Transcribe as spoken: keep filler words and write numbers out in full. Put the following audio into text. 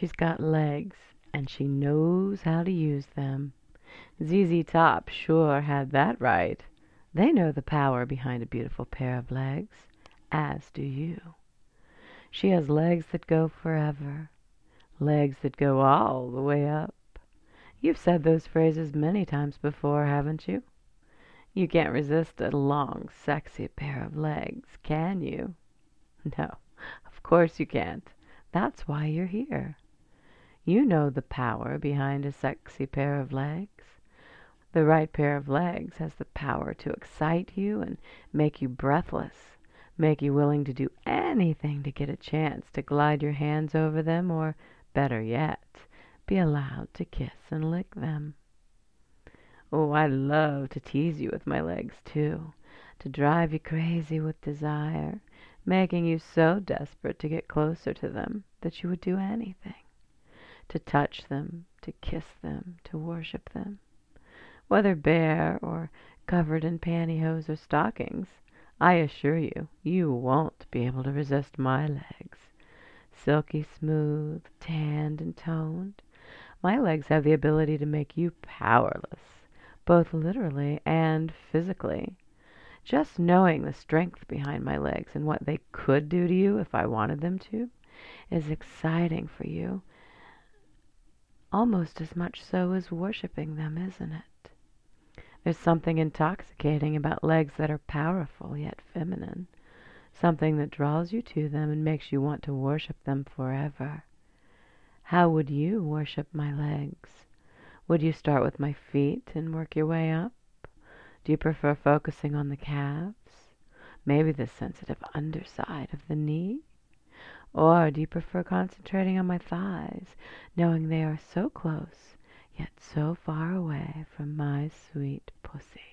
She's got legs, and she knows how to use them. Z Z Top sure had that right. They know the power behind a beautiful pair of legs, as do you. She has legs that go forever, legs that go all the way up. You've said those phrases many times before, haven't you? You can't resist a long, sexy pair of legs, can you? No, of course you can't. That's why you're here. You know the power behind a sexy pair of legs. The right pair of legs has the power to excite you and make you breathless, make you willing to do anything to get a chance to glide your hands over them, or, better yet, be allowed to kiss and lick them. Oh, I love to tease you with my legs, too, to drive you crazy with desire, making you so desperate to get closer to them that you would do anything. To touch them, to kiss them, to worship them. Whether bare or covered in pantyhose or stockings, I assure you, you won't be able to resist my legs. Silky smooth, tanned and toned, my legs have the ability to make you powerless, both literally and physically. Just knowing the strength behind my legs and what they could do to you if I wanted them to is exciting for you, almost as much so as worshiping them, isn't it? There's something intoxicating about legs that are powerful yet feminine, something that draws you to them and makes you want to worship them forever. How would you worship my legs? Would you start with my feet and work your way up? Do you prefer focusing on the calves? Maybe the sensitive underside of the knee? Or do you prefer concentrating on my thighs, knowing they are so close, yet so far away from my sweet pussy?